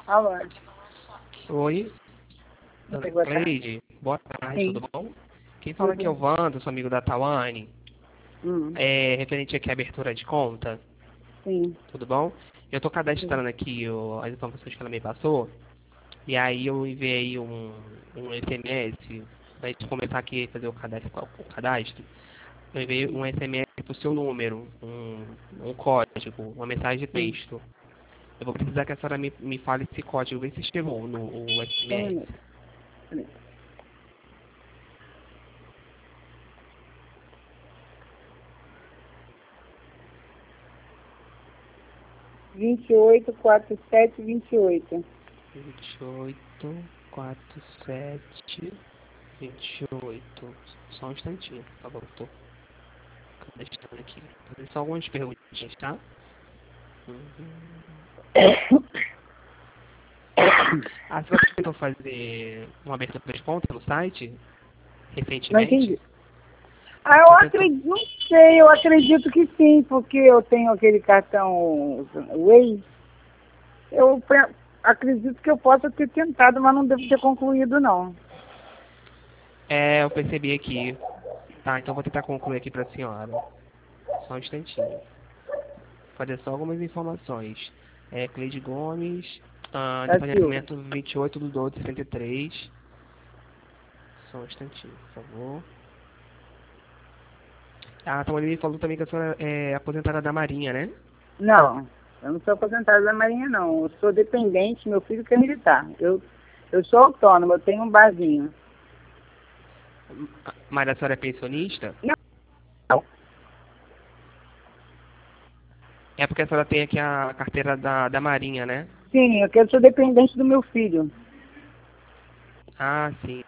Alô, Oi, dona muito boa tarde. Cleide. Boa tarde, Sim, tudo bom? Quem fala aqui é o tudo. Wando, sou amigo da Tawane. Hum, Referente aqui à abertura de conta, sim, tudo bom? Eu tô sim, cadastrando aqui as informações que ela me passou, e aí eu enviei um SMS pra gente começar aqui a fazer o cadastro. Eu enviei sim, um SMS pro seu número, um código, uma mensagem de sim. texto. Eu vou precisar que a senhora me fale esse código, ver se chegou no o Só um SMS. minuto. Peraí. 284728. 284728. Só um instantinho, por favor. Tô cadastrando aqui. Vou fazer só algumas perguntinhas, tá? Uhum. Ah, você tentou fazer uma abertura de conta no site Não recentemente? entendi. Ah, eu Já tentou? acredito, não sei, eu acredito que sim, porque eu tenho aquele cartão Way. Acredito que eu possa ter tentado, mas não devo ter concluído, não. Eu percebi aqui. Tá, então vou tentar concluir aqui pra senhora. Só um instantinho. Vou fazer só algumas informações. Cleide Gomes, Da data de Silva. nascimento 28/12/63. Só um instantinho, por favor. A Tamani me falou também que a senhora é aposentada da Marinha, né? Não, eu não sou aposentada da Marinha, não. Eu sou dependente, meu filho que é militar. Eu sou autônoma, eu tenho um barzinho. Mas a senhora é pensionista? Não. É porque a senhora tem aqui a carteira da Marinha, né? Sim, eu sou dependente do meu filho. Ah, sim.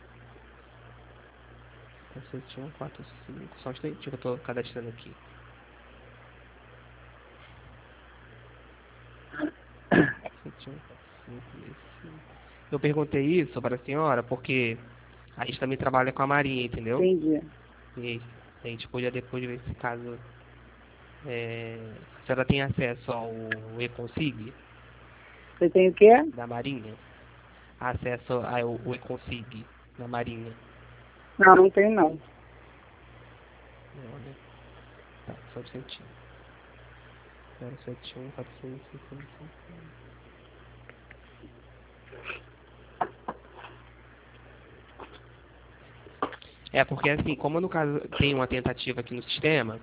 7145. Só um instantinho que eu tô cadastrando aqui. 714565. Eu perguntei isso para a senhora porque a gente também trabalha com a Marinha, entendeu? Entendi. E a gente podia depois ver se caso a senhora tem acesso ao Econsig Você tem o quê? da Marinha. Acesso ao Econsig da Marinha. Não, não tenho não. Olha, tá, só um instantinho. 0714555. É porque assim, como no caso tem uma tentativa aqui no sistema,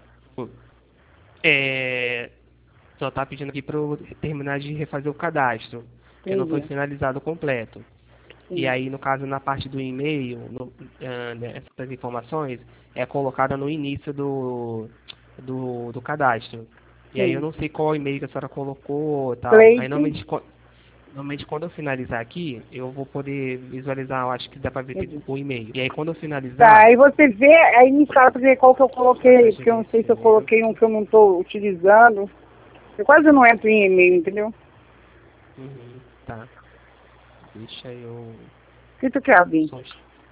é, só tá pedindo aqui para eu terminar de refazer o cadastro, porque não foi Entendi. finalizado completo. E Sim, aí, no caso, na parte do e-mail, essas informações é colocada no início do cadastro. E aí eu sim. não sei qual e-mail que a senhora colocou e tal. Aí Cleide. normalmente quando eu finalizar aqui, eu vou poder visualizar, eu acho que dá pra ver Entendi. o e-mail. E aí quando eu Tá, finalizar, aí você vê, aí me fala pra ver qual que eu a coloquei, taxa de porque eu não sei se eu coloquei um vencimento. que eu não estou utilizando. Eu quase não entro em e-mail, entendeu? Uhum, tá. Deixa eu. O que tu quer, Alvin? Só um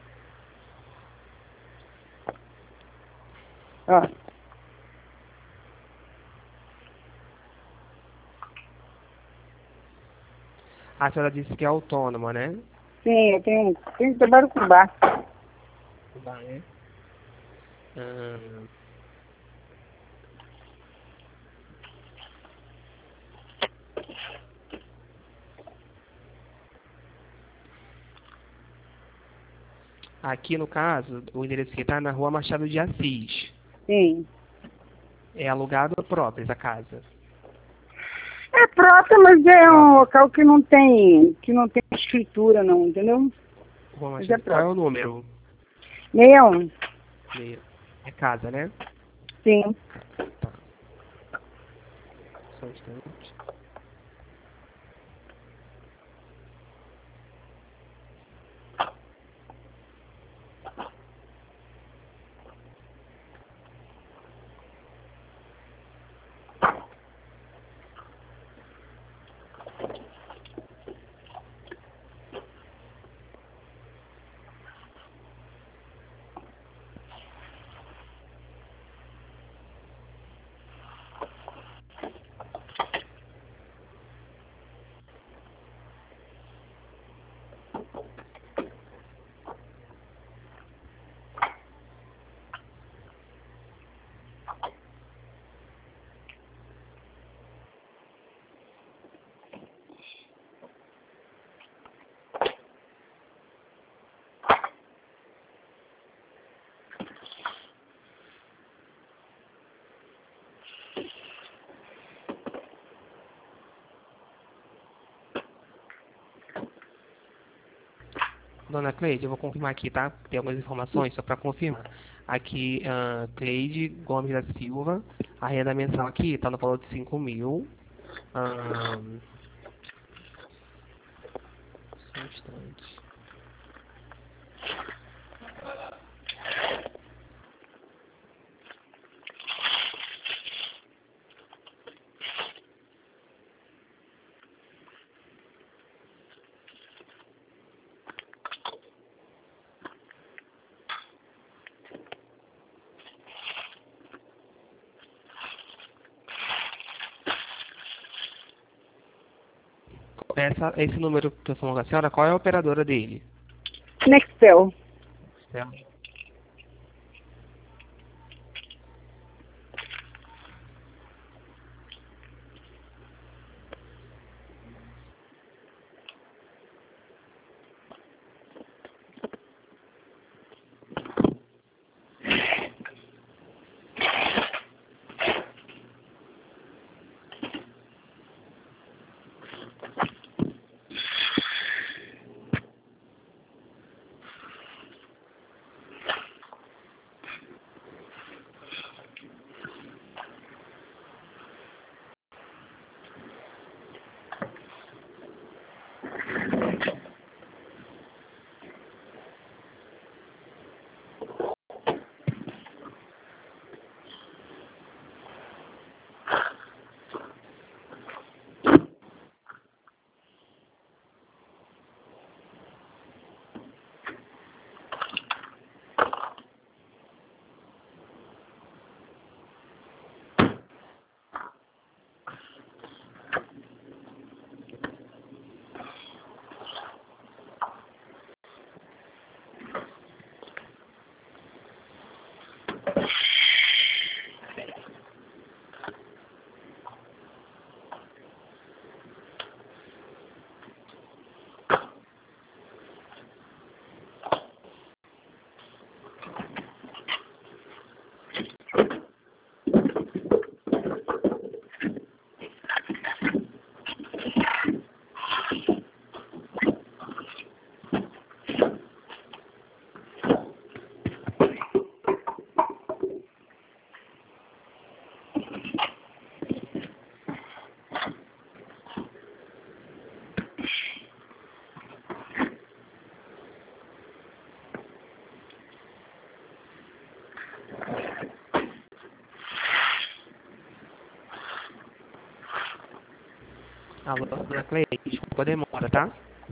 Ó, A senhora disse que é autônoma, né? sim, tenho trabalho com bar. Tá, né? Ahn, Aqui no caso, o endereço que está na rua Machado de Assis. Sim. É alugado ou próprio essa casa? É próprio, mas é um Próprio. local que não tem escritura não, entendeu? Rua Mas é Machado. Qual é o próprio. número? 61. É casa, né? Sim. Tá. Só um instante. Dona Cleide, eu vou confirmar aqui, tá? Tem algumas informações só para confirmar. Aqui, Cleide Gomes da Silva, a renda mensal aqui está no valor de 5.000. Só um instante. Esse número que eu falando com a senhora, qual é a operadora dele? Nextel. Certo. Alô, Dona Cleide, desculpa a demora, tá?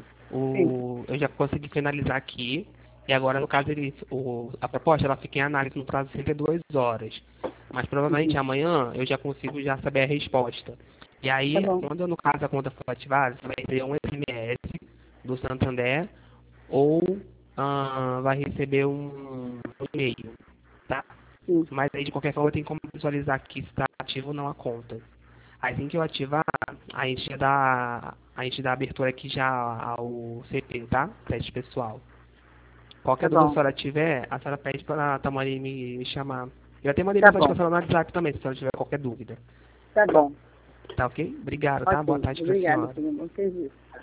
Eu já consegui finalizar aqui. E agora, no caso, a proposta ela fica em análise no prazo de 62 horas. Mas provavelmente amanhã eu já consigo já saber a resposta. E aí, quando no caso a conta for ativada, você vai receber um SMS do Santander ou vai receber um e-mail, tá? Mas aí, de qualquer forma, tem como visualizar aqui se está ativo ou não a conta. Assim que eu ativar, a gente dá abertura aqui já ao CP, tá? Teste pessoal. Qualquer dúvida que a senhora tiver, a senhora pede para a Tamari me chamar. Eu até mandei mensagem para a senhora no WhatsApp também, se a senhora tiver qualquer dúvida. Tá bom. Tá ok? Obrigado, tá? Boa tarde para a senhora. Obrigada, bom serviço.